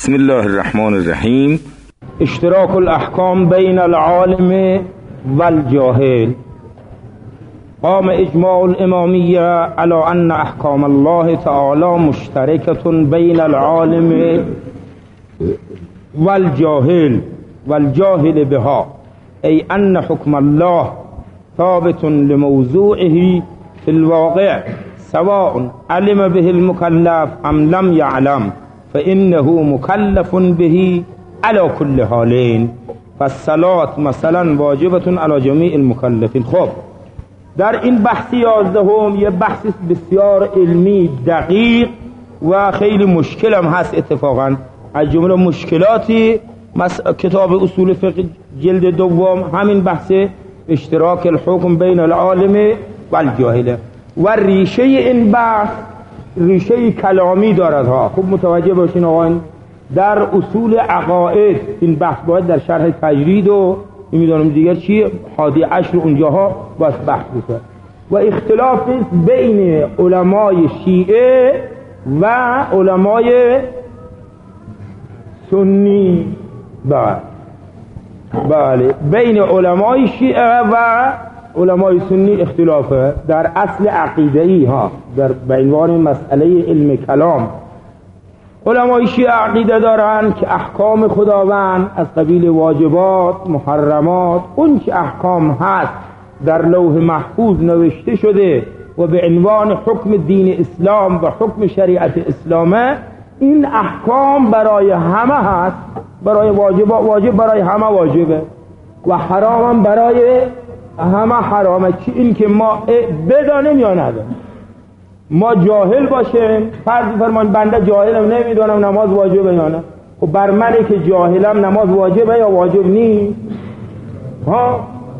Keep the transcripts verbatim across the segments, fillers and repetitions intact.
بسم الله الرحمن الرحیم. اشتراک الاحکام بین العالم والجاهل. قام اجماع الامامیه على ان احکام الله تعالی مشترکة بین العالم والجاهل والجاهل بها، ای ان حکم الله ثابت لموضوعه في الواقع سواء علم به المكلف ام لم يعلم فإنه مكلف به على كل حالين. فالصلاة مثلا واجبة على جميع المكلفين. خب در این بحث یازدهم یه بحث بسیار علمی دقیق و خیلی مشکل هم هست. اتفاقا از جمله مشکلاتی کتاب اصول فقه جلد دوم همین بحث اشتراک الحکم بین العالم و الجاهل و ریشه این بحث ریشه کلامی دارد ها. خوب متوجه باشین آقایان، در اصول عقاید این بحث باید در شرح تجرید و نمیدونم دیگر چی حادی عشر اونجاها باید بحث بشه. و اختلاف بین علمای شیعه و علمای سنی. بله بله بین علمای شیعه و علمای سنی اختلافه در اصل عقیده‌ای ها، در بعنوان مسئله علم کلام. علمای شیعه عقیده دارن که احکام خداوند از قبیل واجبات، محرمات، اون چه احکام هست در لوح محفوظ نوشته شده و به عنوان حکم دین اسلام و حکم شریعت اسلامه، این احکام برای همه هست. برای واجبات واجب برای همه واجبه و حرام برای همه حرامه. چی این که ما بدانیم یا ندانیم، ما جاهل باشیم. فرض فرمان بنده جاهلم نمیدونم نماز واجبه یا نه. خب بر منی که جاهلم نماز واجبه یا واجب نیست؟ ها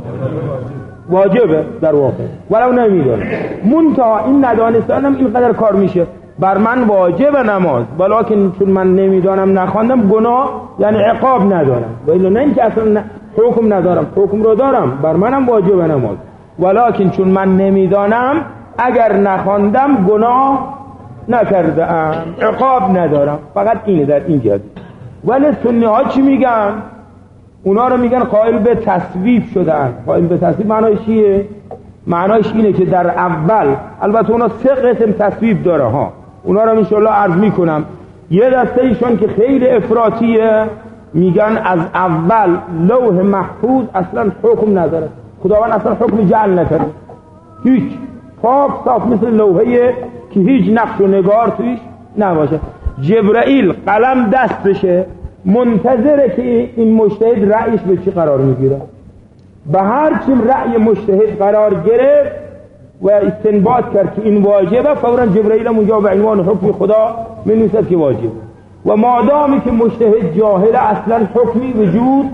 واجبه در واقع ولو نمیدونم. منتها این ندانستانم اینقدر کار میشه. بر من واجبه نماز ولیکن چون من نمیدانم نخواندم گناه، یعنی عقاب ندارم. ولی نه اینکه اصلا حکم ندارم، حکم رو دارم، بر منم واجبه نماز ولیکن چون من نمیدانم اگر نخواندم گناه نکرده ام، عقاب ندارم. فقط اینه در این جهت. ولی سنی ها چی میگن؟ اونا رو میگن قائل به تصویب شدن. قائل به تصویب معناش چیه؟ معناش اینه که در اول، البته اونا سه قسم تصویب داره ها، اونا رو انشالله عرض میکنم. یه دسته ایشون که خیلی افراطیه، میگن از اول لوح محفوظ اصلا حکم نداره، خداوند اصلا حکم جعل نکرده، هیچ، پاک صاف مثل لوحه که هیچ نقش و نگار تویش نباشه. جبرائیل قلم دستشه منتظره که این مجتهد رأیش به چی قرار میگیره. به هر چیم رأی مجتهد قرار گرفت و استنباط کرد که این واجبه، فوراً جبرائیل اونجا به عنوان حکم خدا می‌نویسد که واجبه. و مادامی که مجتهد جاهل اصلا حکمی وجود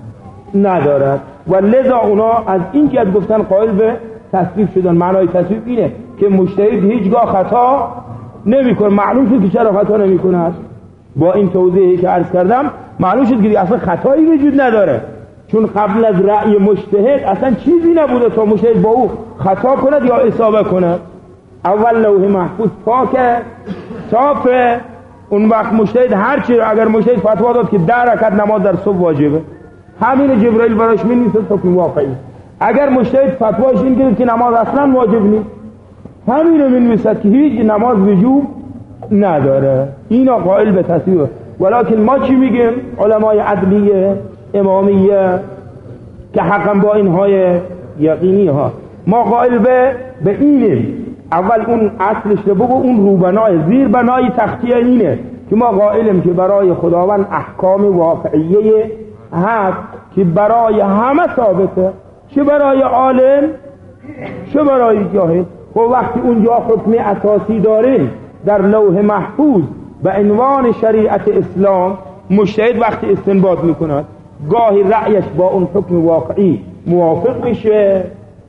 ندارد و لذا اونا از این جهت گفتن قائل به تصویب شدن. معنای تصویب اینه که مجتهد هیچگاه خطا نمیکنه. معلوم شد که چرا خطا نمیکنه. با این توضیحی که عرض کردم معلوم شد که اصلا خطایی وجود نداره، چون قبل از رأی مجتهد اصلا چیزی نبوده تا مجتهد با او خطا کند یا اصابه کند. اول لوح محفوظ پاکه صافه. اون وقت مجتهد هرچی، اگر مجتهد فتوا داد که ده رکعت نماز در صبح واجبه، همین جبرائیل براش می‌نویسه حکم واقعی. اگر مجتهد فتواش این گرفت که نماز اصلا واجب نیست، همین رو می‌نویسه که هیچ نماز وجوب نداره. اینا قائل به تصویب. ولکن ما چی میگیم؟ علمای عدلیه امامیه که حقا با اینهای یقینی ها، ما قائل به به اینیم. اول اون اصلش رو بگو، اون روبنای زیر بنای تختیه اینه که ما قائلیم که برای خداوند احکام واقعیه هست که برای همه ثابته، چه برای عالم چه برای جاهل. خب وقتی اونجا حکم اساسی داریم در لوح محفوظ به عنوان شریعت اسلام، مجتهد وقتی استنباط میکند گاهی رأیش با اون حکم واقعی موافق میشه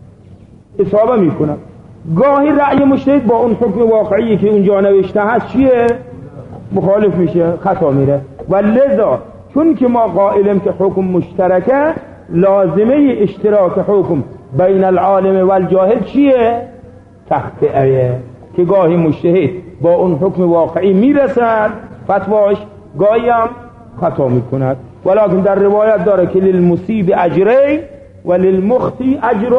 اصابه میکنه، گاهی رأی مجتهد با اون حکم واقعی که اونجا نوشته هست چیه؟ مخالف میشه، خطا میره. و لذا چون که ما قائلیم که حکم مشترکه، لازمه اشتراک حکم بین العالم و الجاهل چیه؟ تخطئه، که گاهی مجتهد با اون حکم واقعی میرسد فتواش گاهی هم خطا میکند. ولکن در روایت داره که للمصیب اجرین و للمخطی اجر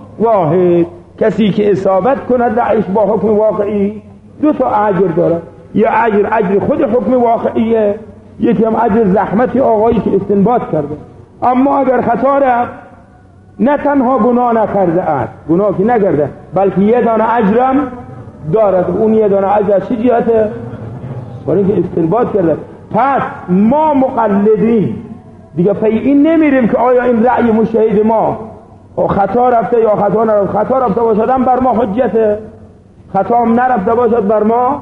واحد، کسی که اصابت کند رأیش با حکم واقعی دو تا اجر داره، یه اجر اجر خود حکم واقعیه، یکی هم اجر زحمت آقایی که استنباط کرده. اما اگر خطا رفت نه تنها گناه نکرده است، گناه که نکرده، بلکه یه دانه اجرم دارد. اون یه دانه اجر چه جهته؟ برای اینکه استنباط کرده. پس ما مقلدین دیگه پی این نمیریم که آیا این رأی مجتهد ما خطا رفته یا خطا نرفته. خطا رفته باشد هم بر ما حجته، خطا هم نرفته باشد بر ما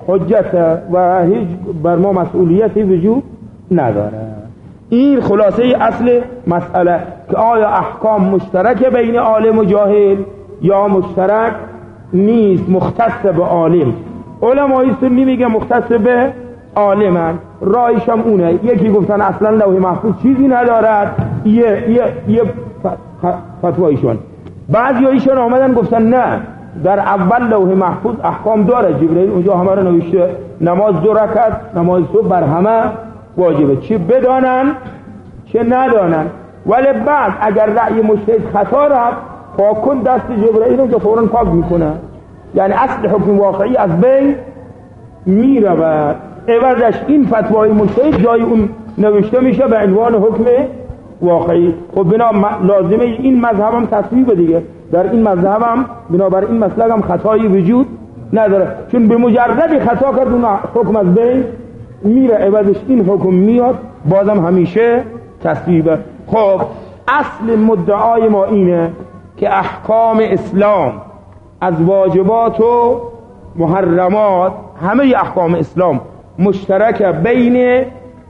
حجته و هیچ بر ما مسئولیتی وجود نداره. این خلاصه اصل مسئله که آیا احکام مشترک بین عالم و جاهل یا مشترک نیست، مختص به عالم. علمای سنی میگه مختص به عالمن، رایش هم اونه. یکی گفتن اصلا لوح محفوظ چیزی ندارد، یه یه یه فتوایشون. بعضی ایشون آمدن گفتن نه، در اول لوح محفوظ احکام داره، جبرئیل اونجا همه رو نوشته نماز دو رکعت نماز صبح بر همه واجبه، چه بدانن چه ندانن. ولی بعد اگر رأی مجتهد خطا رفت پاک کن دست جبرئیل اونجا فوراً پاک میکنه، یعنی اصل حکم واقعی از بین میره و عوضش این فتوای مجتهد جای اون نوشته میشه به عنوان حکم واقعی. خب بنا لازمه این مذهب هم تصویب دیگه، در این مذهب هم بنابر این مسلک هم خطایی وجود نداره، چون به مجرد خطا کرد اون حکم از بین میره، عوضش این حکم میاد بازم همیشه تصویبه. خب اصل مدعای ما اینه که احکام اسلام از واجبات و محرمات، همه احکام اسلام مشترک بین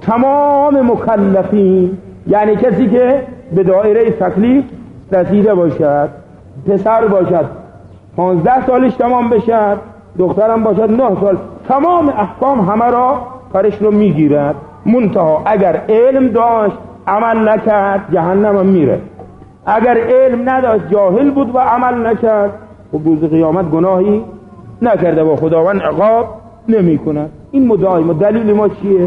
تمام مکلفین، یعنی کسی که به دایره تکلیف رسیده باشد، پسر باشد پانزده سالش تمام بشد، دخترم باشد نه سال، تمام احکام همه را کارش رو میگیرد. منتها اگر علم داشت عمل نکرد جهنم هم میره، اگر علم نداشت جاهل بود و عمل نکرد و روز قیامت گناهی نکرده و خداوند عقاب نمی کند. این مدعای ما. دلیل ما چیه؟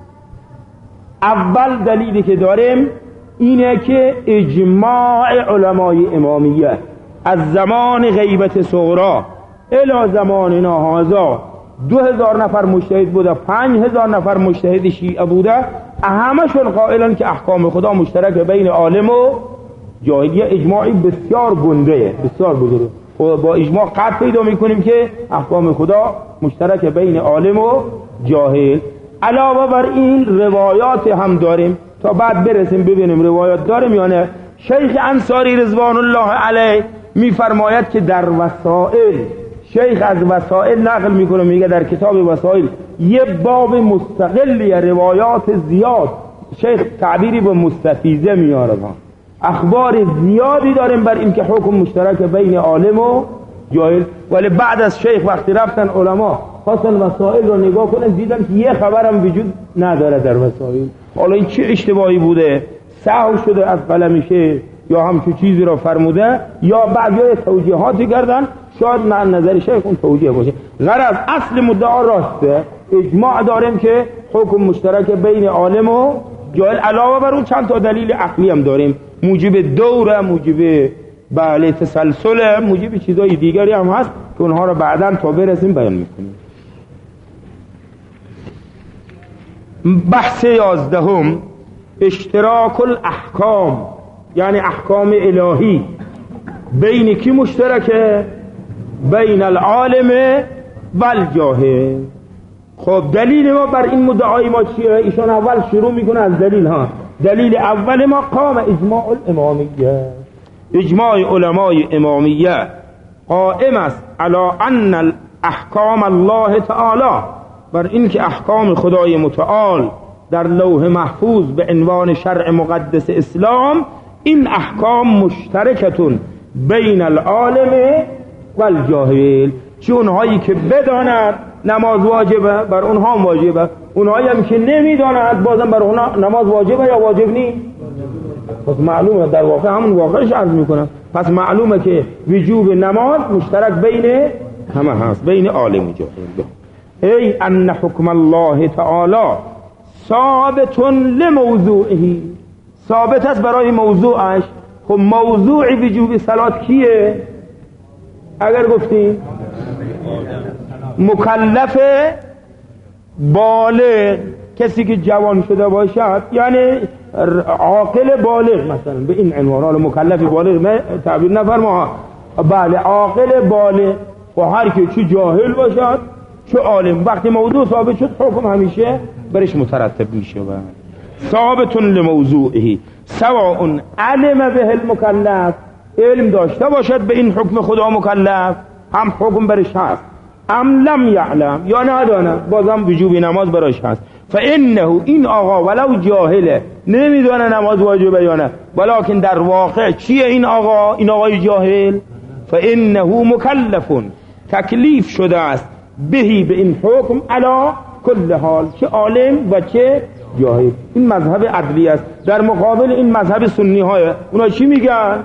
اول دلیلی که داریم اینه که اجماع علمای امامیه از زمان غیبت صغرا الی زماننا هذا دو هزار نفر مجتهد بوده، پنج هزار نفر مجتهد شیعه بوده، همشون قائلن که احکام خدا مشترک بین عالم و جاهل. اجماعی بسیار گنده، بسیار بزرگ. با اجماع قطع پیدا میکنیم که احکام خدا مشترک بین عالم و جاهل. علاوه بر این روایات هم داریم، تا بعد برسیم ببینیم روایات داریم یا نه. شیخ انصاری رضوان الله علیه میفرماید که در وسائل، شیخ از وسائل نقل میکنه، میگه در کتاب وسائل یه باب مستقلی روایات زیاد، شیخ تعبیری به مستفیضه میاره، اخبار زیادی داریم بر این که حکم مشترک بین عالم و جاهل. ولی بعد از شیخ وقتی رفتن علما خواستن وسائل رو نگاه کنن دیدن که یه خبرم وجود نداره در وسائل. حالا این چه اشتباهی بوده، سهو شده از قلمشه یا همچون چیزی رو فرموده یا بعضی توجیهاتی کردن، شاید من نظر شیخ اون توجیه باشه. غرض اصل مدعا راسته، اجماع داریم که حکم مشترک بین عالم و جاهل. علاوه بر اون چند تا دلیل عقلی هم داریم، موجب دوره، موجب بله تسلسل، موجب چیزای دیگری هم هست که اونها رو بعداً تا برسیم بیان میکنیم. بحث یازدهم اشتراک الاحکام، یعنی احکام الهی بین کی مشترکه؟ بین العالم و الجاهل. خب دلیل ما بر این مدعای ما چیه؟ ایشان اول شروع میکنه از دلیل ها. دلیل اول ما قام اجماع الامامیه، اجماع علمای امامیه قائم است علی ان احکام الله تعالی، بر این که احکام خدای متعال در لوح محفوظ به عنوان شرع مقدس اسلام، این احکام مشترکتون بین العالم و الجاهل. چه اونهایی که بدانند نماز واجبه بر اونها هم واجبه، اونهایی هم که نمیدانند بازم بر اونها نماز واجبه یا واجب نیست. پس معلومه، در واقع همون واقعش عرض میکنم، پس معلومه که وجوب نماز مشترک بین همه هست، بین عالم و جاهل. ای ان حکم الله تعالی ثابتون لموضوعی، ثابت است برای موضوعش. خب موضوع وجوب صلات کیه؟ اگر گفتیم مکلف بالغ، کسی که جوان شده باشد، یعنی عاقل بالغ، مثلا به این عنوان. حالا مکلف بالغ تعبیر نفرما، بله عاقل بالغ، و هر که چه جاهل باشد چه عالم، وقتی موضوع ثابت شد حکم همیشه برش مترتب میشه. ثابت لموضوعه سواء علم به المکلف، علم داشته باشد به این حکم خدا مکلف، هم حکم برش هست، ام لم یعلم، یا ندانه بازم وجوب نماز برش هست. فانه این آقا ولو جاهله، نمیدونه نماز واجبه یا نه، ولکن در واقع چیه این آقا؟ این آقای جاهل فانه مکلف، تکلیف شده است بهی به این حکم علا کل حال، چه عالم و چه جاهل. این مذهب عدلی است. در مقابل این مذهب سنی های اونا چی میگن؟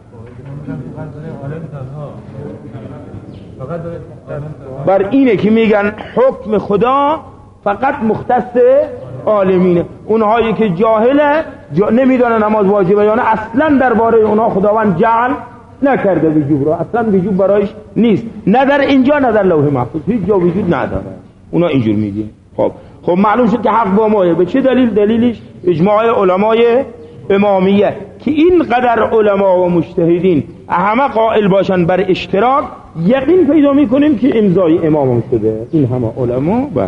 بر اینه که میگن حکم خدا فقط مختص عالمینه. اونهایی که جاهله جا نمیدونه نماز واجبه یا نه، اصلا درباره اونها خداوند جعل نکرده وجوب رو، اصلا وجوب برایش نیست، نه در اینجا نه در لوح محفوظ، هیچ جا وجود نداره. اونا اینجور میگه. خب خب معلوم شد که حق با ماه. به چه دلیل؟ دلیلش اجماع علمای امامیه که اینقدر علما و مجتهدین همه قائل باشن بر اشتراک، یقین پیدا میکنیم که امضای امام شده این همه علما. بله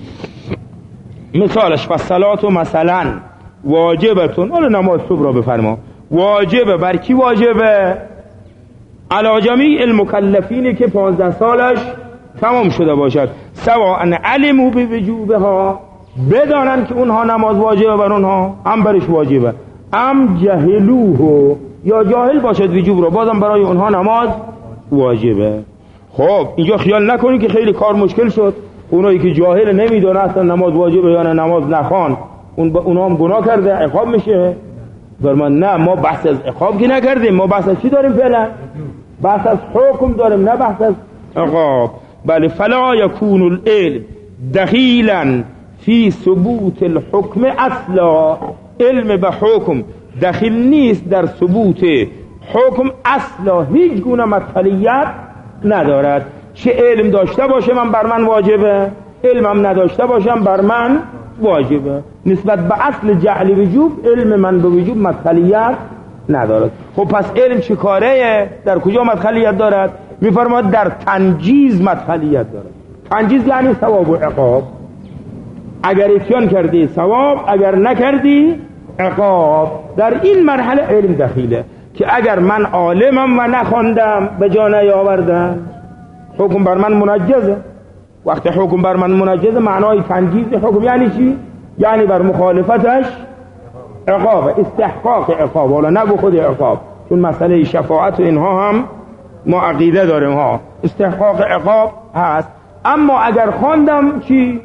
مثالش فصلات و مثلا واجبتون، حالا نماز صبح را بفرما، واجبه بر کی؟ واجبه علی جمیع المکلفین که پانزده سالش تمام شده باشد، سواء علموا بوجوبها، بدانن که اونها نماز واجبه بر اونها، هم برش واجبه، ام جهلوه، یا جاهل باشد وجوب رو، بازم برای اونها نماز واجبه. خب اینجا خیال نکنید که خیلی کار مشکل شد، اونایی که جاهل نمیدونه اصلا نماز واجبه یا نه نماز نخوان، اون اونها هم گناه کرده عقاب میشه. فرمان نه، ما بحث از عقاب که نکردیم، ما بحث از چی داریم فعلا؟ بحث از حکم داریم، نه بحث از عقاب. بله فلا یکون العلم دخیلا فی ثبوت الحکم اصلا، علم به حکم دخیل نیست در ثبوت حکم اصلا، هیچ گونه مطلعیت ندارد. چه علم داشته باشه من بر من واجبه، علمم نداشته باشم بر من واجبه. نسبت به اصل جعل وجوب علم من به وجوب مطلعیت ندارد. خب پس علم چه کاره؟ در کجا مطلعیت دارد؟ میفرماد در تنجیز مطلعیت دارد. تنجیز یعنی ثواب و عقاب، اگر اتیان کردی ثواب، اگر نکردی عقاب. در این مرحله علم دخیله که اگر من عالمم و نخواندم به جا نیاوردم حکم بر من منجزه. وقتی حکم بر من منجزه معنای تنجیز حکم یعنی چی؟ یعنی بر مخالفتش عقاب، استحقاق عقاب، ولی نگو خود عقاب، چون مسئله شفاعت و اینها هم ما عقیده داریم ها، استحقاق عقاب هست. اما اگر خواندم چی؟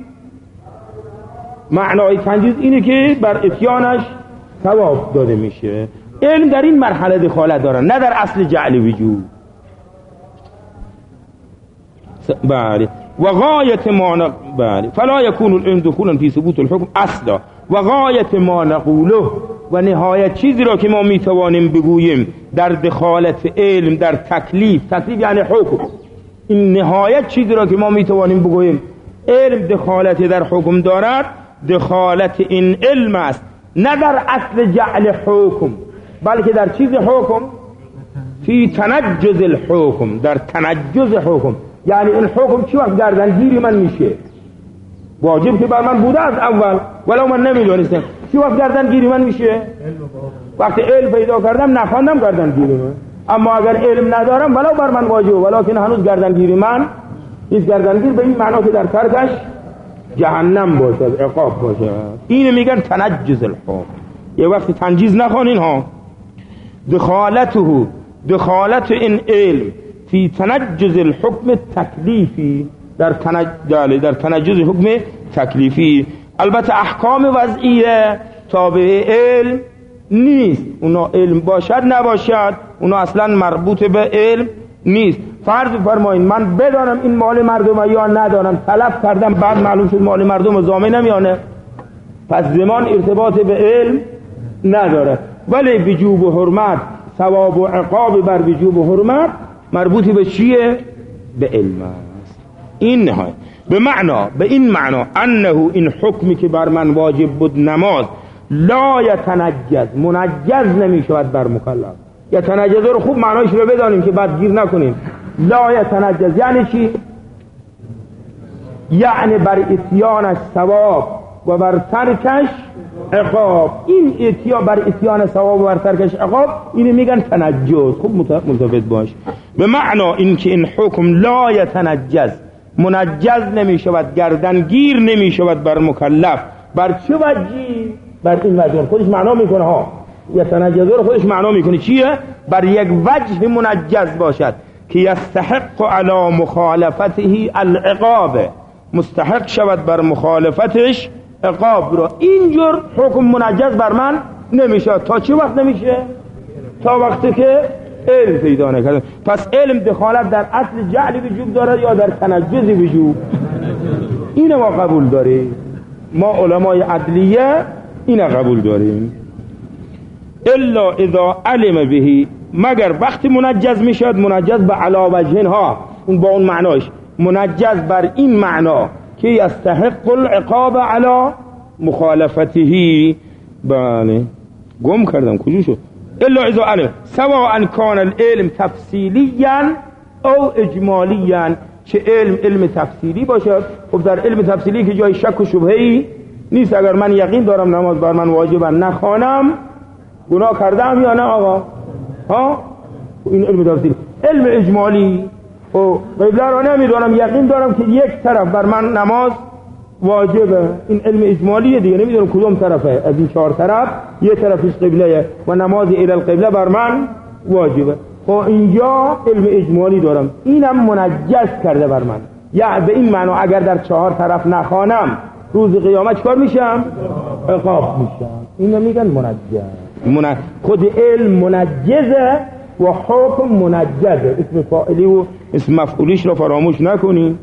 معنای تنجیز اینه که بر اتیانش ثواب داده میشه. علم در این مرحله دخالت دارن، نه در اصل جعل وجوب. بله و غایت ما نق... بله فلا یکون العلم دخولا فی ثبوت الحکم اصلا، و غایت ما نقوله، و نهایت چیزی را که ما میتوانیم بگوییم در دخالت علم در تکلیف، تکلیف یعنی حکم، این نهایت چیزی را که ما میتوانیم بگوییم علم دخالت در حکم دارد، دخالت این علم است، نه در اصل جعل حکم، بلکه در چیز حکم، فی تنجز الحکم، در تنجز حکم. یعنی این حکم چی وقت گردنگیری من میشه؟ واجب که بر من بوده از اول ولو من نمیدونستم، چی وقت گردنگیری من میشه؟ وقتی علم پیدا کردم نخواندم گردنگیری من. اما اگر علم ندارم ولو بر من واجب ولکن هنوز گردنگیری من نیست. گردنگیر به این معنا که در ترکش جهنم باشه، عقاب باشه. اینو میگن تنجز الحکم. یه وقتی تنجیز نخوانین ها، دخالته، دخالت این علم فی تنجز الحکم تکلیفی، در تنجز در تنجز حکم تکلیفی. البته احکام وضعیه تابع علم نیست، اونا علم باشد نباشد اونا اصلا مربوط به علم نیست. فرض فرمایین من بدانم این مال مردمه یا ندانم، تلف کردم بعد معلوم شد مال مردم ضامن نمیانه، پس زمان ارتباط به علم نداره، ولی وجوب و حرمت، ثواب و عقاب بر وجوب و حرمت مربوطی به چیه؟ به علم است. این نهایت به معنا، به این معنا انه این حکمی که بر من واجب بود نماز لا یتنجز، منجز نمی شود بر مکلف. یتنجز رو خوب معنایش رو بدانیم که بعد گیر نکنیم. لا یتنجز یعنی چی؟ یعنی بر اتیانش ثواب و بر ترکش عقاب. این اتیان بر اتیان ثواب و بر ترکش عقاب اینو میگن تنجز. خوب ملتفت باش. به معنا این که این حکم لا یتنجز، منجز نمی شود، گردنگیر نمی شود بر مکلف. بر چه وجهی؟ بر این وجه خودش معنا میکنه ها. یتنجز رو خودش معنا میکنه چیه؟ بر یک وجه منجز باشد که یستحق علی مخالفته العقاب، مستحق شود بر مخالفتش عقاب رو. اینجور حکم منجز بر من نمیشه. تا چه وقت نمیشه؟ تا وقتی که علم پیدا نکرده. پس علم دخالت در اصل جعل وجوب داره یا در تنجز وجوب؟ اینو ما قبول داریم، ما علمای عدلیه اینو قبول داریم. الا اذا علم بهی، مگر وقتی منجز میشد، منجز به علا وجهن ها، اون با اون معناش منجز بر این معنا که یستحق العقاب علی مخالفته. بله گم کردم کجا شد؟ الا اذا علم سواء کان العلم تفصیلیا او اجمالیا، چه علم علم تفصیلی باشد. خب در علم تفصیلی که جای شک و شبهه‌ای نیست، اگر من یقین دارم نماز بر من واجبه نخوانم گناه کردم یا نه آقا؟ ها این علم تفصیلی. علم اجمالی و قبله را نمیدونم، یقین دارم که یک طرف بر من نماز واجبه، این علم اجمالیه دیگه، نمیدونم کدوم طرفه از این چهار طرف، یک طرفش قبله و نماز الی القبله بر من واجبه. خب اینجا علم اجمالی دارم، اینم منجز کرده بر من. یعنی به این معنی اگر در چهار طرف نخوانم روز قیامت چکار میشم؟ عقاب میشم. اینو میگن منجز. من... خود علم منجزه و حکم منجزه. اسم فاعلی و اسم مفعولیش رو فراموش نکنیم.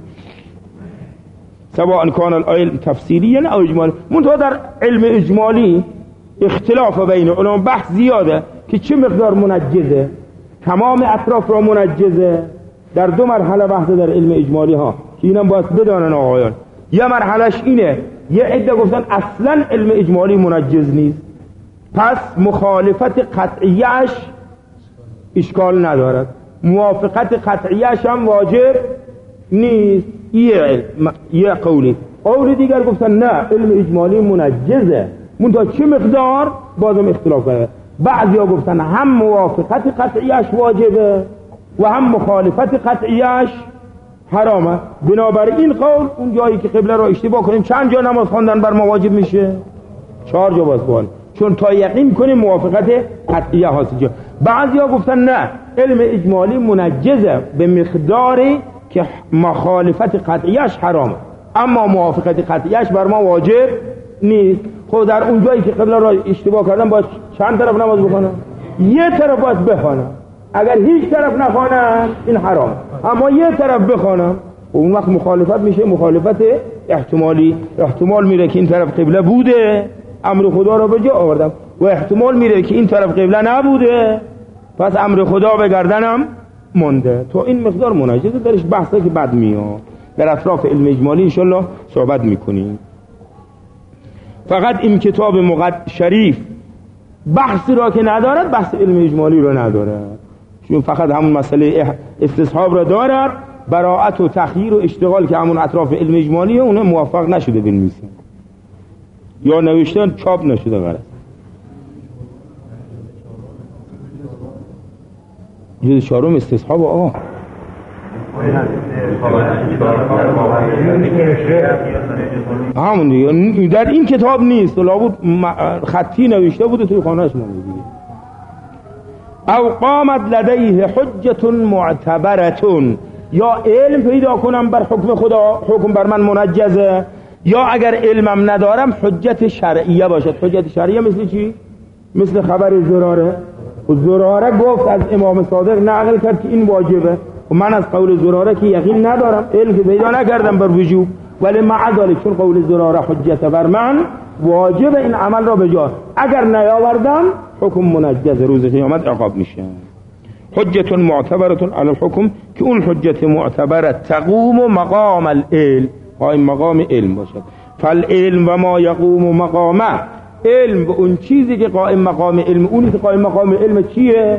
سواء کان العلم تفصیلی او اجمالی. منتها در علم اجمالی اختلاف بین علما، بحث زیاده که چه مقدار منجزه، تمام اطراف را منجزه. در دو مرحله بحث در علم اجمالی ها که اینم باید بدانن آقایان. یه مرحلهش اینه، یه عده گفتن اصلا علم اجمالی منجز نیست، پس مخالفت قطعیش اشکال ندارد، موافقت قطعیش هم واجب نیست. یه یه قولی. قول دیگر گفتن نه علم اجمالی منجزه، منتها چه مقدار بازم اختلاف داره. بعضیا گفتن هم موافقت قطعیش واجبه و هم مخالفت قطعیش حرامه. بنابراین این قول اون جایی که قبله را اشتباه کنیم چند جا نماز خواندن بر ما واجب میشه؟ چهار جا باز بان، چون تا یقین کنیم موافقت قطعیه هاست جا. بعضیا گفتن نه علم اجمالی منجزه به مقداری که مخالفت قطعیش حرامه، اما موافقت قطعیش بر ما واجب نیست. خب در اون جایی که قبله را اشتباه کردن باید چند طرف نماز بخونن؟ یه طرف باید بخونن. اگر هیچ طرف نخوانم این حرام، اما یه طرف بخوانم اون وقت مخالفت میشه، مخالفت احتمالی. احتمال میره که این طرف قبله بوده امر خدا را به جا آوردم، و احتمال میره که این طرف قبله نبوده پس امر خدا به گردنم مونده. تو این مقدار مناجزه درش بحثه که بعد میاد در اطراف علم اجمالی انشالله صحبت میکنیم. فقط این کتاب مقدس شریف بحثی را که ندارد بحث علم اجمالی را ندارد، چون فقط همون مسئله استصحاب را دارد. براءت و تخییر و اشتغال که همون اطراف علم اجمالیه اونه موفق نشده بنویسن یا نوشتن چاپ نشده غلط. جز چهارم استصحاب آقا همون دیگه در این کتاب نیست، لابد خطی نوشته بوده توی خانهش مونده دیگه. او قامت لدیه حجت معتبرتون، یا علم پیدا کنم بر حکم خدا، حکم بر من منجزه، یا اگر علمم ندارم حجت شرعیه باشد. حجت شرعیه مثل چی؟ مثل خبر زراره. و زراره گفت از امام صادق نقل کرد که این واجبه، و من از قول زراره که یقین ندارم، علم که پیدا نکردم بر وجوب، ولی مع ذلك چون قول زراره حجت بر من واجب این عمل را به جا، اگر نیاوردم حکم منجز، روز قیامت عقاب میشه. حجت معتبرتون علی الحکم، که اون حجت معتبره تقوم مقام العلم، قائم مقام علم باشد. فالعلم و ما یقوم مقامه، علم به اون چیزی که قائم مقام علم، اونی که قائم مقام علم چیه؟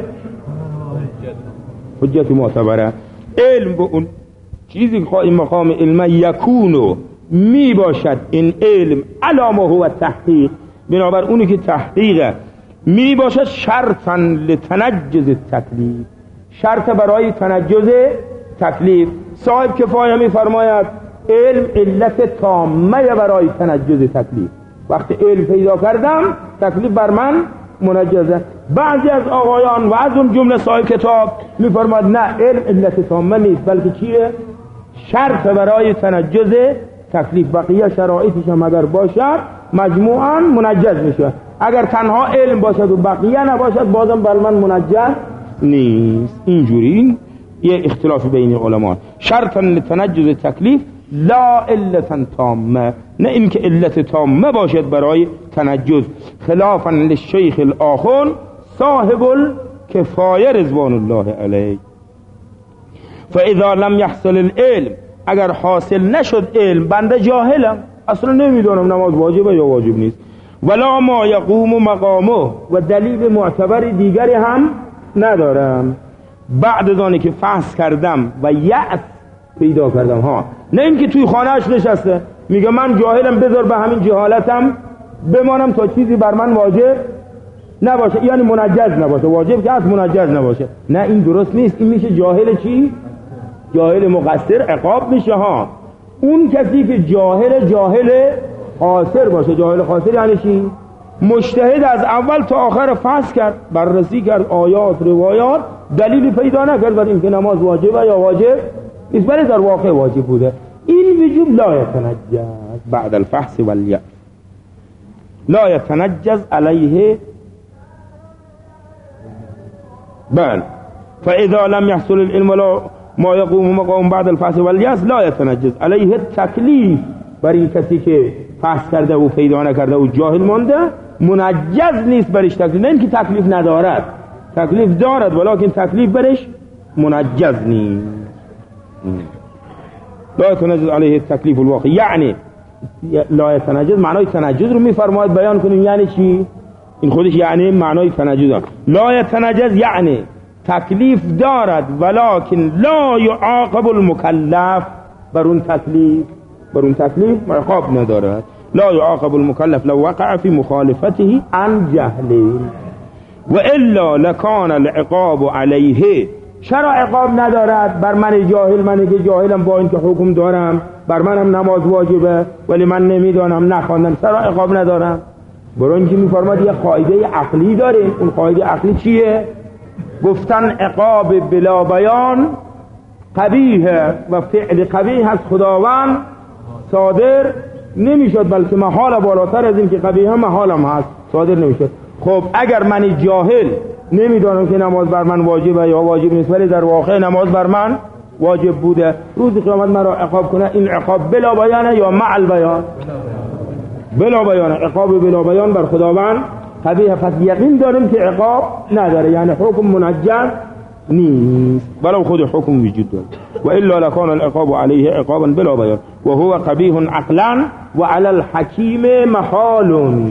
حجت معتبره. علم به اون چیزی که قائم مقام علم یکونو می باشد، این علم علامه هو تحقیق، بنابر اونی که تحقیقه می باشد شرطا لتنجز تکلیف، شرط برای تنجز تکلیف. صاحب کفایه می فرماید علم علت تامه برای تنجز تکلیف، وقتی علم پیدا کردم تکلیف بر من منجزه. بعضی از آقایان و از اون جمله صاحب کتاب می فرماید نه، علم علت تامه نیست، بلکه چیه؟ شرط برای تنجز تکلیف. بقیه شرایطش هم اگر باشد مجموعاً منجز میشه. اگر تنها علم باشد و بقیه نباشد بازم بر من منجز نیست. اینجوری یه اختلاف بین علما. شرطاً لتنجز تکلیف لا علتا تامه، نه اینکه علت تامه باشد برای تنجز. خلافاً للشیخ الاخر صاحب الکفایه رضوان الله علیه. فاذا لم يحصل العلم، اگر حاصل نشد علم، بنده جاهلم، اصلا نمیدونم نماز واجبه یا واجب نیست. ولا ما یقوم مقامه، و دلیل معتبر دیگری هم ندارم بعد از که فحص کردم و یأس پیدا کردم. ها نه اینکه توی خانهش نشسته میگه من جاهلم، بذار به همین جهالتم بمانم تا چیزی بر من واجب نباشه، یعنی منجز نباشه. واجب که از منجز نباشه، نه این درست نیست. این میشه جاهل چی؟ جاهل مقصر، عقاب میشه. ها اون کسی که جاهل جاهل خاسر باشه. جاهل خاسر یعنی چی؟ مجتهد از اول تا آخر فحص کرد، بررسی کرد آیات روایات، دلیلی پیدا نکرد بر اینکه نماز واجبه یا واجب نیست، ولی در واقع واجب بوده. این وجوب لا یتنجز بعد الفحص والیأس، لا یتنجز علیه. بل فاذا لم يحصل العلم ولا ما يقوم مقام بعد الفحص والیأس لا یتنجز علیه تکلیف، برای این کسی که فحص کرده و پیدا نکرده و جاهل مانده منجز نیست برش تکلیف. نه اینکه تکلیف ندارد، تکلیف دارد ولکن تکلیف برش منجز نیست. لا یتنجز علیه تکلیف الواقع، یعنی لا یتنجز معنای تنجز رو میفرماید بیان کنیم یعنی چی؟ این خودش یعنی معنای تنجز. لا یتنجز یعنی تکلیف دارد ولکن لا یعاقب المکلف، بر اون تکلیف بر اون تکلیف عقاب ندارد. لا یعاقب المکلف لو وقع فی مخالفته عن جهل و الا لکان العقاب علیه. چرا عقاب ندارد بر من جاهل؟ منی که جاهلم با اینکه حکم دارم، بر منم نماز واجبه ولی من نمیدانم نخواندم، چرا عقاب ندارم؟ برای اینکه میفرماد یه قاعده عقلی داریم. اون قاعده عقلی چیه؟ گفتن عقاب بلا بیان قبیحه و فعل قبیح از خداوند صادر نمیشد، بلکه محال بالاتر از این که قبیحه محالم هست صادر نمیشد. خب اگر من جاهل نمیدانم که نماز بر من واجبه یا واجب نیست، ولی در واقع نماز بر من واجب بوده، روز قیامت من را عقاب کنه، این عقاب بلا بیانه یا مع البیان؟ بلا بیانه. عقاب بلا بیان بر خداوند قبیحه، پس یقین داریم که عقاب نداره، یعنی حکم منجز نیست ولو خود حکم وجود داره. و الا لکان العقاب علیه عقابا بلا بیان و هو قبیح عقلا و علی الحکیم محال.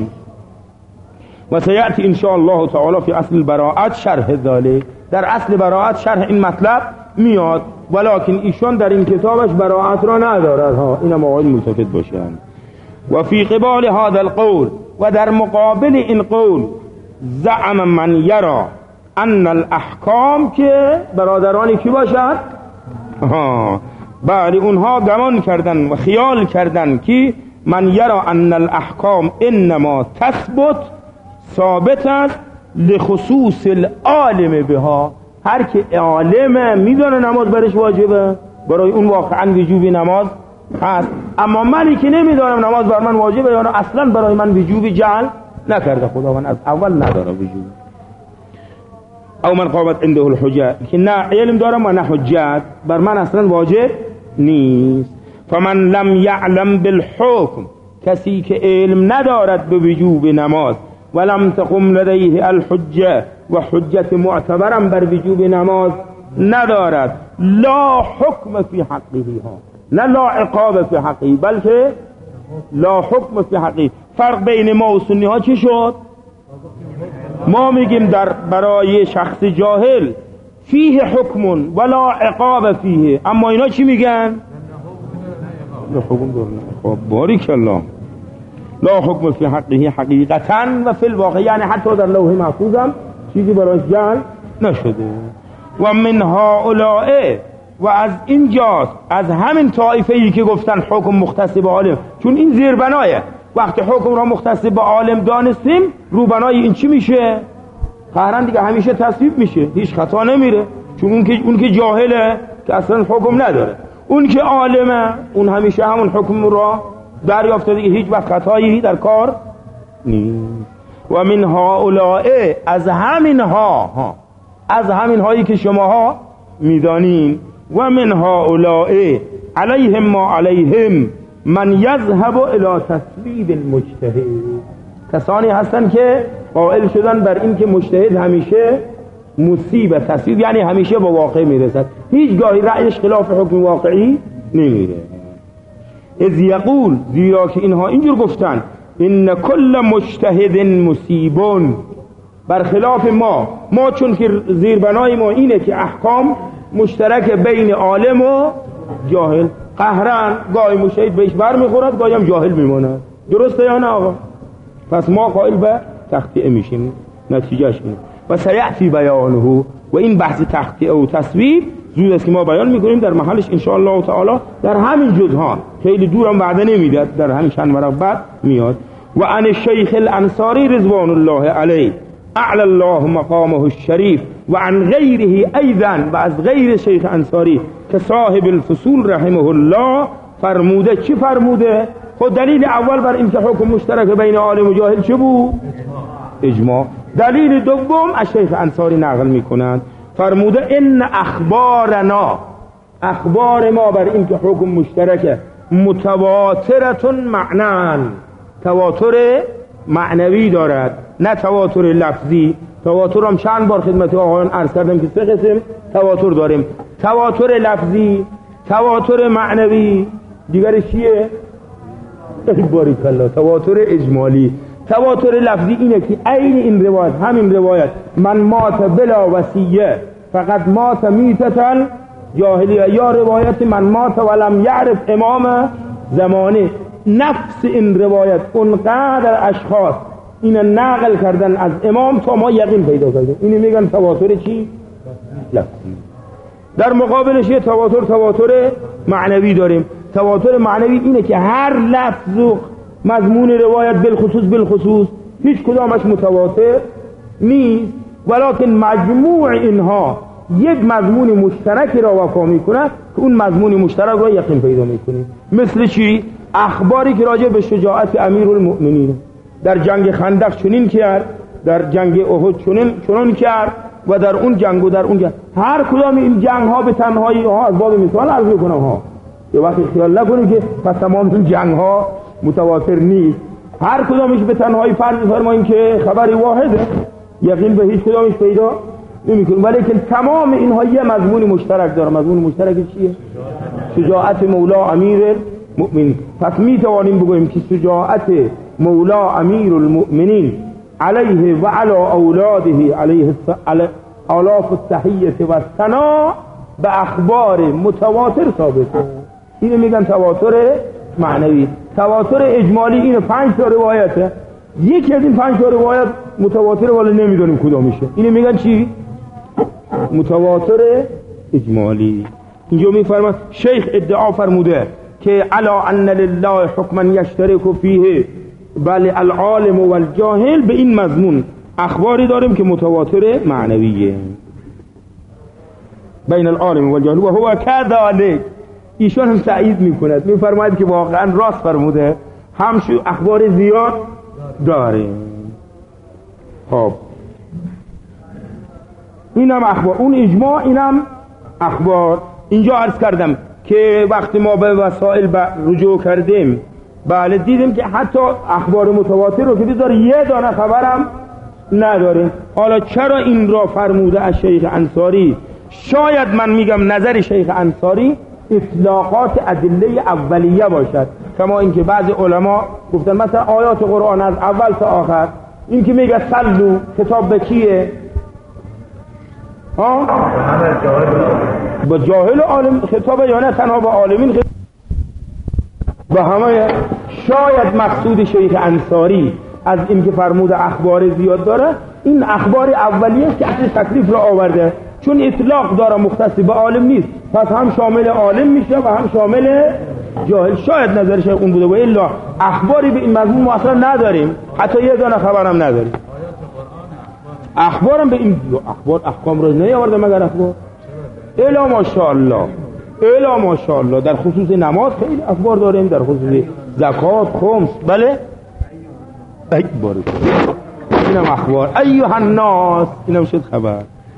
و سیأتی ان شاء الله تعالی فی اصل البراءت شرح ذلك، در اصل براءت شرح این مطلب میاد، ولکن ایشان در این کتابش براءت را ندارد. ها اینم آقای ملتفت باشن. و فی قبال هذا القول، و در مقابل این قول، زعم من یرا ان الاحکام، که برادرانی کی باشد؟ ها بله اونها گمان کردن و خیال کردن که من یرا ان الاحکام انما تثبت، ثابت است لخصوص العالم بها، هر که عالم میدونه نماز برش واجبه، برای اون واقعا وجوب نماز هست. اما منی که نمیدونم نماز بر من واجبه یا نه، اصلا برای من وجوب جعل نکرده خداوند، از اول نداره وجوب. او من قامت عنده الحجه، که نه علم دارم و نه حجت، بر من اصلا واجب نیست. فمن لم یعلم بالحکم، کسی که علم ندارد به وجوب نماز ولم تقم لدیه الحجه و حجت معتبرم بر وجوب نماز ندارد، لا حکم فی حقه ها، نه لا عقاب فی حقه، بلکه لا حکم فی حقه. فرق بین ما و سنی ها چی شد؟ ما میگیم در برای شخص جاهل فیه حکم ولا عقاب فیه، اما اینا چی میگن؟ لا حکم دارن. خب باریک الله، لا حکم فی حقه حقیقتا و فی الواقع، یعنی حتی در لوح محفوظ هم چیزی برایش جعل نشده. و من هؤلاء، و از اینجاست، از همین طایفه‌ای که گفتن حکم مختص به عالم، چون این زیربنایه، وقتی حکم را مختص به عالم دانستیم روبنای این چی میشه؟ قهرن دیگه همیشه تصویب میشه، هیچ خطا نمیره، چون اون که اون که جاهله که اصلا حکم نداره، اون که عالمه اون همیشه همون حکم را دریافته دیگه، هیچ وقت خطایی در کار نیست. و من هؤلاء، از همین ها ها از همین هایی که شماها میدانین، و من هؤلاء علیهم ما علیهم من یذهب الی تصویب المجتهد، کسانی هستن که قائل شدن بر این که مجتهد همیشه مصیب تصویب، یعنی همیشه با واقع میرسد، هیچگاهی رأیش خلاف حکم واقعی نمیره. اذ یقول، زیرا که اینها اینجور گفتن، ان کل مجتهد مصیبون، برخلاف ما، ما چون که زیربنای ما اینه که احکام مشترک بین عالم و جاهل، قهرن گاهی مجتهد بهش بر میخورد گاهی هم جاهل میمونه، درسته یا نه آقا؟ پس ما قائل به تخطئه میشیم، نتیجهش اینه. و سیأتی بیانه، و این بحث تخطئه و تصویب زود است که ما بیان میکنیم در محلش ان شاء الله تعالی، در همین جزها، خیلی دورم وعده نمیده، در همین چند ورق بعد میاد. و عن الشیخ الانصاری رضوان الله علیه اعلی الله مقامه الشریف، و عن غیره ایضا، و از غیر شیخ انصاری که صاحب الفصول رحمه الله فرموده. چی فرموده؟ خود دلیل اول بر این که حکم مشترک بین عالم و جاهل چه بود؟ اجماع. دلیل دوم از شیخ انصاری نقل میکنند، فرموده ان اخبارنا، اخبار ما بر این که حکم مشترک متواترتون معنان، تواتر معنوی دارد نه تواتر لفظی. تواتر هم چند بار خدمت آقایان عرض کردم که سه قسم تواتر داریم، تواتر لفظی، تواتر معنوی، دیگرش چیه؟ باریک الله، تواتر اجمالی. تواتر لفظی اینه که عین این روایت، همین روایت، من مات بلا وصیه فقط مات میتتن جاهلیه، یا روایت من مات ولم یعرف امام زمانه، نفس این روایت اونقدر اشخاص این نقل کردن از امام تا ما یقین پیدا کردیم، اینو میگن تواتر چی؟ لفظی. در مقابلش یه تواتر تواتر معنوی داریم. تواتر معنوی اینه که هر لفظ و مضمون روایت بالخصوص بالخصوص هیچ کدامش متواتر نیست، ولکن مجموع اینها یک مضمون مشترک را وفا میکنه که اون مضمون مشترک را یقین پیدا میکنه. مثل چی؟ اخباری که راجع به شجاعت امیرالمؤمنین در جنگ خندق چنین کرد، در جنگ احد چنین چنین کرد، و در اون جنگ و در اون جنگ، هر کدام این جنگ ها به تنهایی ها، از باب مثال عرض میکنم ها، یه وقتی خیال نکنید که پس تمام این جنگ ها متواتر نیست، هر کدامش به تنهایی فرض فرماییم که خبری واحده، یقین به هیچ کدامش پیدا نمیکنیم، ولی که تمام اینها یه مضمون مشترک داره. مضمون مشترک چیه؟ شجاعت مولا امیر المؤمنین. پس می توانیم بگوییم که شجاعت مولا امیر المؤمنین علیه و علی اولاده علیه آلاف التحیه و الثنا به اخبار متواتر ثابته. اینو میگن تواتر معنوی. تواتر اجمالی اینه پنج تا روایته، یکی از این پنج تا روایت متواتر ولی نمیدونیم کدومشه، اینو میگن چی؟ متواتر اجمالی. اینجا میفرماد شیخ ادعا فرموده که علا ان لله حکما یشترک فیه بل العالم و الجاهل، به این مضمون اخباری داریم که متواتر معنویه بین العالم و الجاهل و هو کذالک. ایشان هم تأیید میکند، میفرماید که واقعا راست فرموده، همشو اخبار زیاد داریم. خب اینم اخبار، اون اجماع، اینم اخبار. اینجا عرض کردم که وقتی ما به وسائل رجوع کردیم بله دیدیم که حتی اخبار متواتر رو که بذار یه دانه خبرم نداریم. حالا چرا این را فرموده از شیخ انصاری؟ شاید من میگم نظر شیخ انصاری اطلاقات ادله اولیه باشد، کما اینکه بعضی علما گفتن مثلا آیات قرآن از اول تا آخر، این که میگه صلو خطاب به کیه؟ ها؟ با جاهل و عالم خطابه یا نه تنها با عالمین خطاب؟ با همه. شاید مقصود شیخ انصاری از این که فرمود اخبار زیاد داره این اخبار اولیه که اصل تکلیف را آورده، چون اطلاق داره مختص به عالم نیست، پس هم شامل عالم میشه و هم شامل جاهل. شاید نظر شیخ اون بوده و الا اخباری به این مضمون ما اصلا نداریم، حتی یه دانه خبرم نداریم. اخبارم به این اخبار احکام رو نیاورده مگر اخبار؟ الا ماشاءالله الا ماشاءالله در خصوص نماز خیلی اخبار داریم، در خصوص زکات، خمس، بله ای بارک اینم اخبار ایها الناس، اینم شد خبر.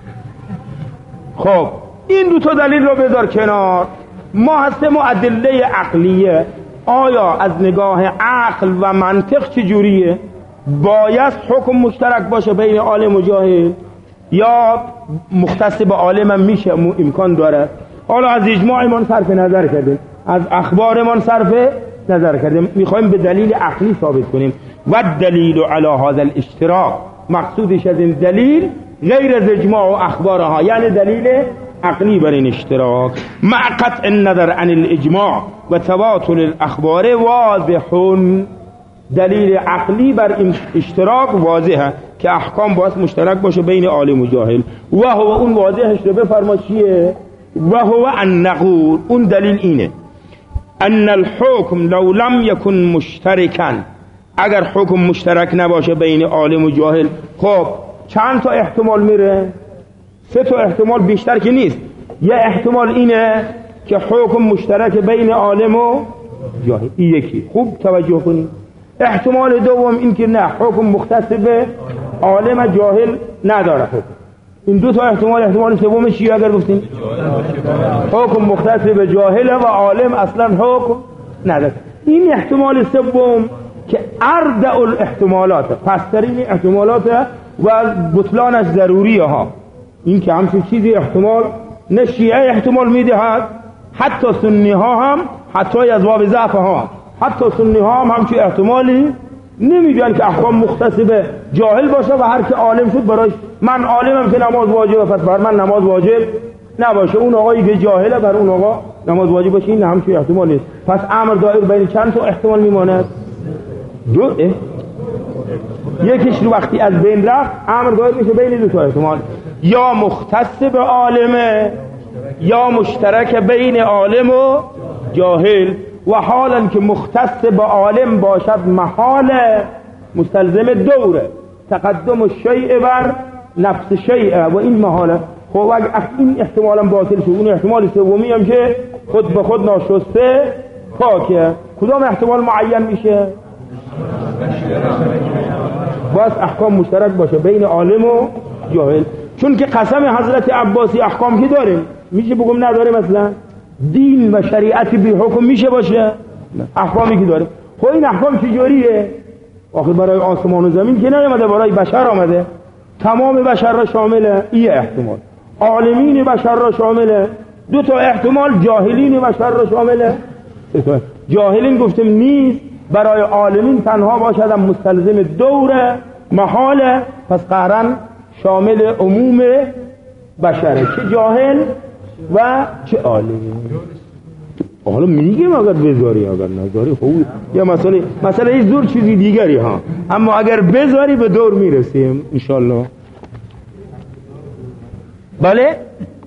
خب این دو تا دلیل رو بذار کنار. ما هستیم ادله عقلیه. آیا از نگاه عقل و منطق چجوریه؟ باید حکم مشترک باشه بین عالم و جاهل یا مختص به عالم هم میشه امکان داره؟ حالا از اجماعمان صرف نظر کردیم، از اخبارمان صرف نظر کردیم، میخوایم به دلیل عقلی ثابت کنیم. و دلیل علی هذا الاشتراک، مقصودش از این دلیل غیر از اجماع و اخبارها، یعنی دلیل عقلی بر این اشتراک مع قطع النظر عن الاجماع و تواتر الاخبار واضحون. دلیل عقلی بر این اشتراک واضحه که احکام باید مشترک باشه بین عالم و جاهل. و هو اون واضحش رو بفرما چیه؟ و هو ان نقول، اون دلیل اینه ان الحکم لو لم یکن مشترکا، اگر حکم مشترک نباشه بین عالم و جاهل، خب چند تا احتمال میره؟ سه تا احتمال، بیشتر که نیست. یه احتمال اینه که حکم مشترک بین عالم و جاهل، این یکی، خوب توجه کنید. احتمال دوم این که نه، حکم مختص به عالم جاهل نداره حکم. این دو تا احتمال. احتمال سوم چیه اگر گفتیم؟ حکم مختص به جاهل و عالم اصلا حکم نداره. این احتمال سوم که اردع الاحتمالات، پسترین احتمالات و بطلانش ضروریه ها، این که همچون چیزی احتمال نه شیعه احتمال میدهد، حتی سنی ها هم، حتی از باب ضعف ها، حتی سنی ها هم همچون احتمالی نمیدونن که احکام مختص به جاهل باشه و هر که عالم شد براش من عالمم که نماز واجبه پس بر من نماز واجب نباشه، اون آقایی که جاهله بر اون آقا نماز واجب باشه. این همچون احتمال نیست. پس امر دایر بین چند تا احتمال میماند؟ دو. یکیش رو وقتی از بین رفت امر دایر میشه بین دو تا احتمال، یا مختص به عالمه یا مشترک بین عالم و جاهل. و حالا که مختص به عالم باشد محال مستلزم دوره تقدم الشیء بر نفس شیء و این محاله. خب اگه این احتمالا باطل شد، اون احتمال سومی هم که خود به خود ناشسته خاکه، کدام احتمال معین میشه؟ باید احکام مشترک باشه بین عالم و جاهل. چون که قسم حضرت عباسی احکام که داریم، میشه بگم نداریم؟ مثلا دین و شریعتی بی حکم میشه باشه؟ احکامی که داریم. خب این احکام چجوریه؟ آخر برای آسمان و زمین که نیامده، برای بشر آمده، تمام بشر را شامله. این احتمال عالمین بشر را شامله. دو تا احتمال جاهلین بشر را شامله. جاهلین گفتم نیست، برای عالمین تنها باشد مستلزم دوره محاله، پس قهرن شامل عموم بشره، چه جاهل و چه عالم. حالا میگیم اگر بذاری اگر نذاری خوب یا مسئله مسئله یه زور چیزی دیگری ها، اما اگر بذاری به دور میرسیم انشالله. بله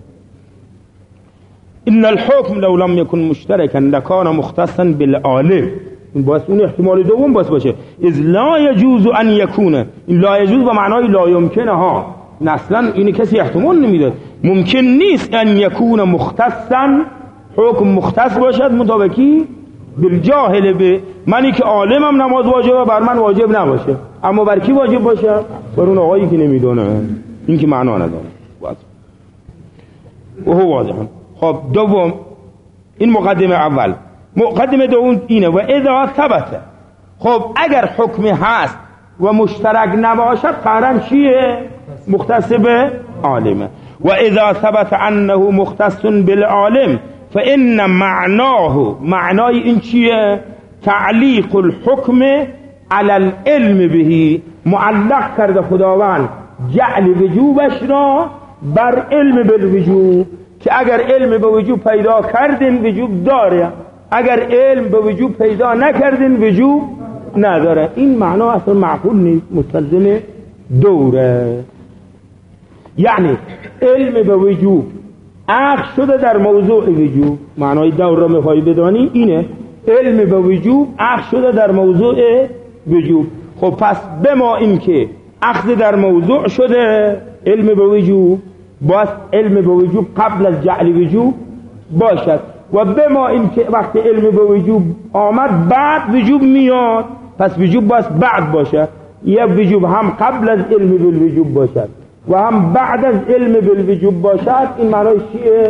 ان الحكم لو لم يكن مشتركا لكان مختصا بالعالم. این باید اون احتمال دوم باید باشه. اذ لا يجوز ان يكون، این لا يجوز به معنای لا يمكن ها، اصلا این کسی احتمال نمیده، ممکن نیست ان يكون مختصا، حکم مختص باشد مطابقی بالجاهل، به منی که عالمم نماز واجبه بر من واجب نباشه، اما بر کی واجب باشه؟ بر اون آقایی که نمیدونه. این که معنا نداره. و هو واضح. خب دوم، این مقدمه اول. مقدمه دوم اینه و اذا ثبت. خب اگر حکمی هست و مشترک نباشد قرن چیه؟ مختص به عالمه. و اذا ثبت انه مختص بالعالم فان معناه، معنای این چیه؟ تعلیق الحکم علی العلم به، معلق کرده خداوند جعل وجوبش را بر علم بالوجوب، که اگر علم به وجوب پیدا کردین وجوب داره، اگر علم به وجوب پیدا نکردین وجوب نداره. این معنا اصلا معقول نیست، مستلزم دوره. یعنی علم به وجوب عقد شده در موضوع وجوب، معنای دور را میخوایی بدانی اینه، علم به وجوب عقد شده در موضوع وجوب. خب پس بما این که عقد در موضوع شده علم به وجوب، باید علم به وجوب قبل از جعل وجوب باشد، و بما این که وقتی علم به وجوب آمد بعد وجوب میاد، پس وجوب باید بعد باشد. یا وجوب هم قبل از علم بالوجوب باشد و هم بعد از علم بالوجوب باشد. این معنای چیه؟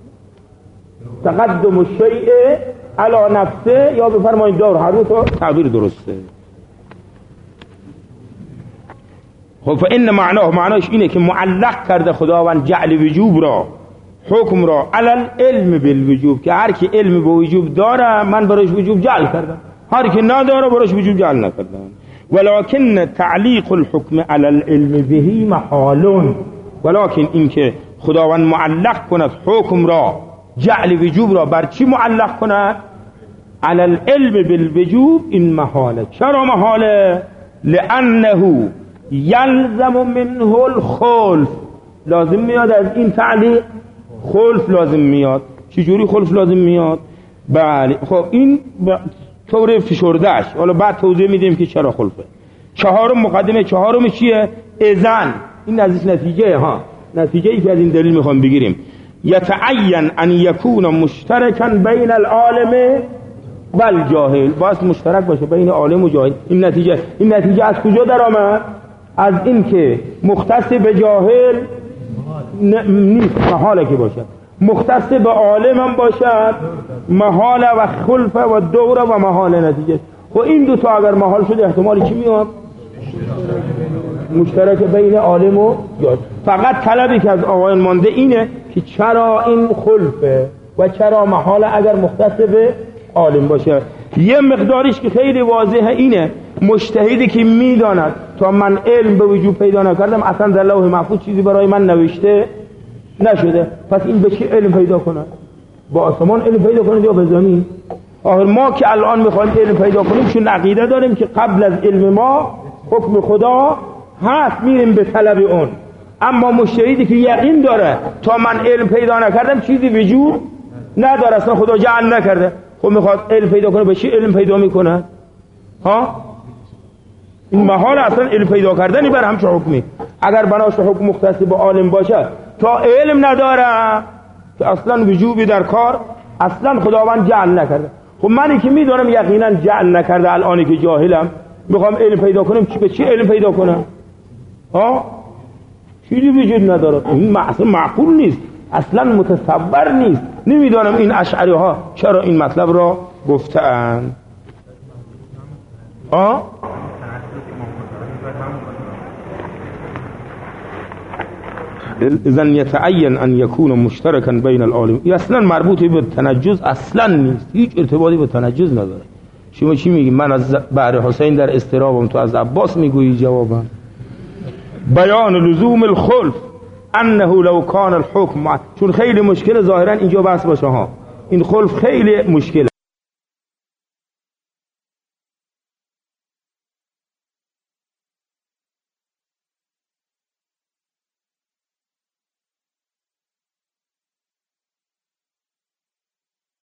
تقدم الشیء علی نفسه، یا بفرمایید دور هر دو تعبیر درسته. خب فإن معناه، معناش اینه که معلق کرده خداوند جعل وجوب را، حکم را علی العلم بالوجوب، که هر کی علم به وجوب داره من براش وجوب جعل کردم، هر کی نداره براش وجوب جعل نکردم. ولكن تعلیق الحکم علی العلم به محال، ولكن اینکه خداوند معلق کند حکم را، جعل وجوب را بر چی معلق کند؟ علی العلم بالوجوب. این محاله. چرا محاله؟ لانه یلزم منه الخلف، لازم میاد از این تعلیق خلف لازم میاد. چجوری خلف لازم میاد؟ بله خب این طور فشردهش، حالا بعد توضیح میدیم که چرا خلفه. چهارم مقدمه چهارم چیه؟ اذن. این از نتیجه ها، نتیجه ای که از این دلیل میخوام بگیریم. یتعین ان یکون مشترکا بین العالم و الجاهل، باید مشترک باشه بین عالم و جاهل. این نتیجه، این نتیجه از کجا در آمد؟ از این که مختص به جاهل نیست، محاله که باشد، مختص به عالم هم باشد محاله، و خلفه و دوره و محاله نتیجه. خب این دو تا اگر محال شده احتمالی چی میاد؟ مشترک بین عالم و جاهل. فقط طلبی که از آقایان مانده اینه که چرا این خلفه و چرا محاله اگر مختص به عالم باشه. یه مقداریش که خیلی واضحه اینه، مجتهدی که میداند تا من علم به وجود پیدا نکردم اصلا در لوح محفوظ چیزی برای من نوشته نشده، پس این به چی علم پیدا کنه؟ با آسمان علم پیدا کنه یا به زمین؟ آخر ما که الان میخوایم علم پیدا کنیم چون عقیده داریم که قبل از علم ما حکم خدا هست، میریم به طلب اون. اما مجتهدی که یقین داره تا من علم پیدا نکردم چیزی وجود نداره، اصلا خدا جعل نکرده، خب میخواد علم پیدا کنه، به چی علم پیدا میکنه؟ ها؟ این محال اصلا علم پیدا کردنی بر همچه حکمی. اگر بناش حکم مختص به عالم باشه تا علم نداره که اصلا وجوبی در کار اصلا خداوند جعل نکرده. خب منی که میدونم یقینا جعل نکرده، الانی که جاهلم میخوام علم پیدا کنم، چی به چی علم پیدا کنم؟ ها؟ چیزی وجود نداره. این اصلا معقول نیست، اصلا متصور نیست. نمیدونم این اشعری ها چرا این مطلب را گفتن. آه؟ اذن یتعین ان یکون مشترکا بین العالم. این اصلا مربوطی به تنجز اصلا نیست، هیچ ارتباطی به تنجز نداره. شما چی میگی؟ من از بحر حسین در استرابم، تو از عباس میگویی جوابم. بیان لزوم الخلف انه لو کان الحکم، چون خیلی مشکل ظاهرا اینجا بحث باشه ها، این خلف خیلی مشکل.